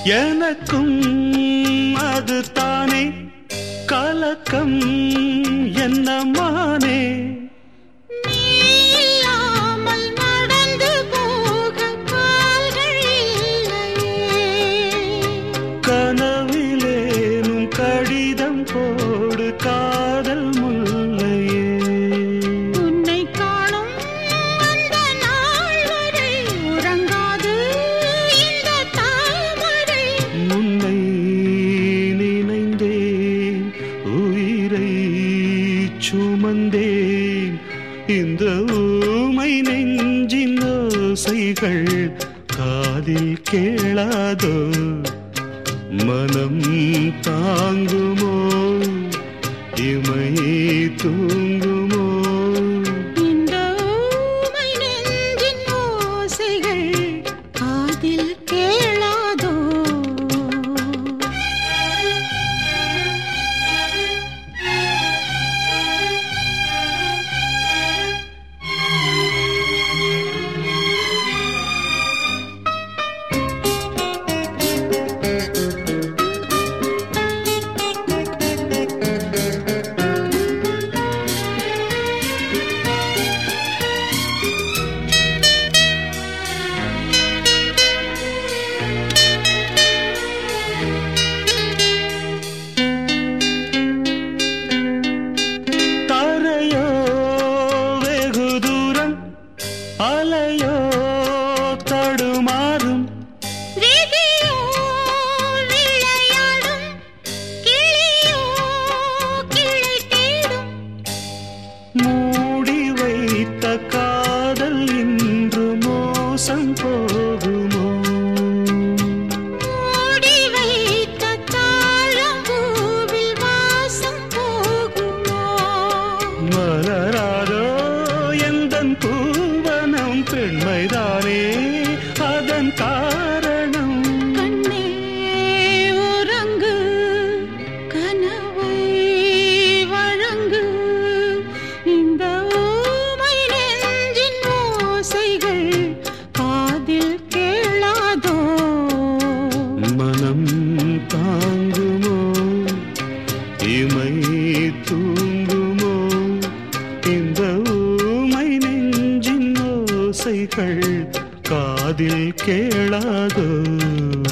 எனக்கும் அது தானே கலக்கம் என்னமானே கனவிலேனும் கடிதம் போடு காதல் முல்லையே உன்னை காணும் அந்த நாள் வரை உறங்காது இந்த தாமரை முன்னை நினைந்தேன் உயிரை சுமந்தேன் இந்த ஊமை நெஞ்சின் ஓசைகள் காதில் கேளாதோ மனம் தாங்குமோ இமை தூங்குமோ இந்த ஊமை நெஞ்சின் ஓசைகள் காதில் கேளாதோ அலையோ தடுமாறும் விதியோ விளையாடும் கிளியோ கிளை தேடும் மூடி வைத்த காதல் இன்று மோசம் போகுமோ மூடி வைத்த தாழம்பூவில் வாசம் போகுமோ மலராதோ எந்தன் பூவனம் பெண்மைதானே அதன் காரணம் கண்ணே உறங்கு கனவை வழங்கு இந்த ஊமை நெஞ்சின் ஓசைகள் காதில் கேளாதோ மனம் தாங்குமோ இமை தூங்குமோ இந்த ஊமை நெஞ்சின் ஓசைகள் காதில் கேளாதோ